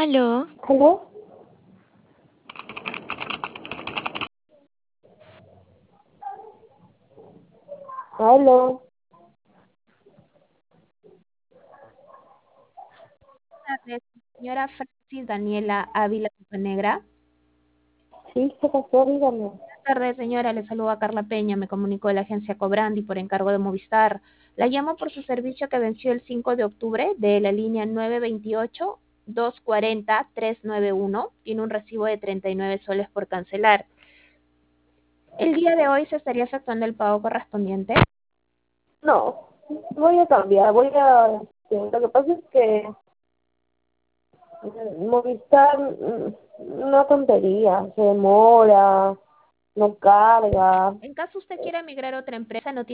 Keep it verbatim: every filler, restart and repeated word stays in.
Aló, ¿Aló? ¿Aló? Tardes, señora Francis Daniela Ávila Negra. Sí, ¿qué pasó? Dígame. Buenas tardes, señora. Le saluda Carla Peña. Me comunicó de la agencia Cobrandi por encargo de Movistar. La llamo por su servicio que venció el cinco de octubre de la línea nueve veintiocho dos cuarenta tres noventa y uno. Tiene un recibo de treinta y nueve soles por cancelar. El día de hoy se estaría efectuando el pago correspondiente. No, voy a cambiar, voy a... este, Lo que pasa es que mm, Movistar, mm, una tontería, se demora, no carga. En caso usted quiera migrar a otra empresa, no tiene